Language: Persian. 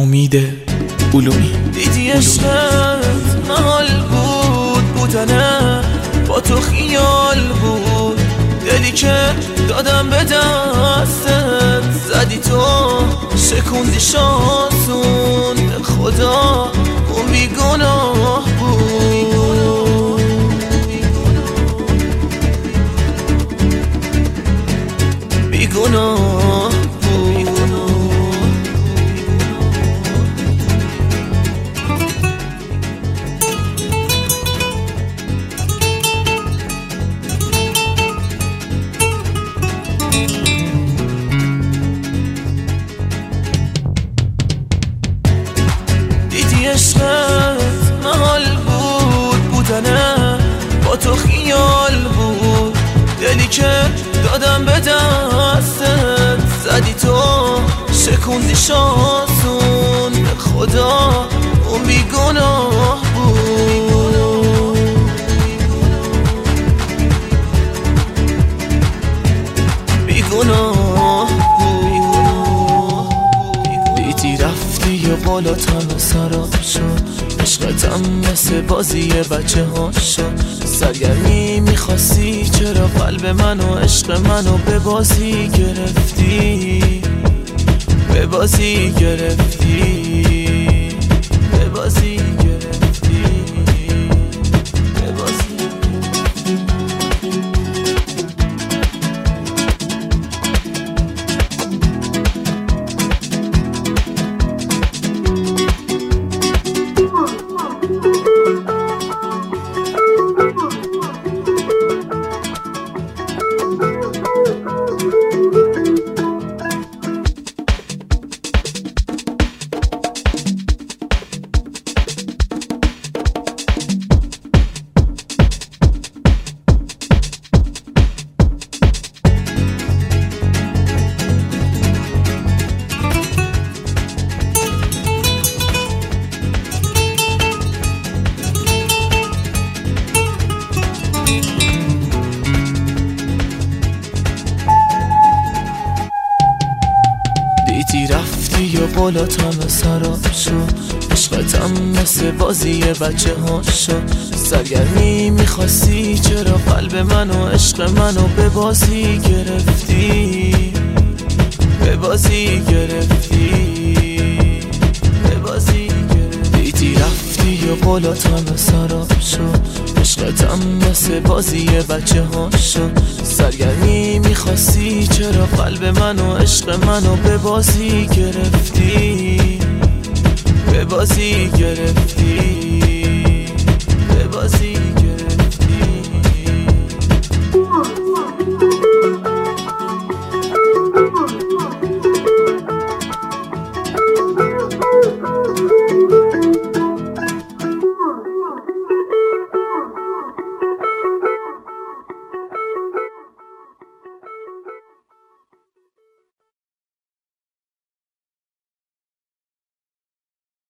امید علومی. دیدی عشقت محال بود، بودنه با تو خیال بود، دلی که دادم به دستت زدی تو شکوندی شانسون، به خدا اون بیگناه بود، بیگناه بود. دیدی عشقت محال بود، بودنه با تو خیال بود، دلی که دادم به دستت زدی تو شکوندی شانسون، به خدا اون بیگناه بود، بیگناه بود. دیدی رفتی و بالاتم سراب شد، عشقتم مثل بازی بچه ها شد، سرگرمی میخواستی چرا قلب من و عشق منو به بازی گرفتی، به بازی گرفتی، به بازی گرفتی، به بازی دیدی رفتی و بالاتم سراب شد، عشقتم مثل بازی بچه ها شد، سرگرمی میخواستی چرا قلب من و عشق منو به بازی گرفتی، به بازی گرفتی، به بازی گرفتی. دیدی رفتی و بالاتم سراب شد، عشقتم مثل بازی بچه ها شد، سرگرمی میخواستی چرا قلب من و عشق منو به بازی گرفتی، به بازی گرفتی، به بازی گرفتی.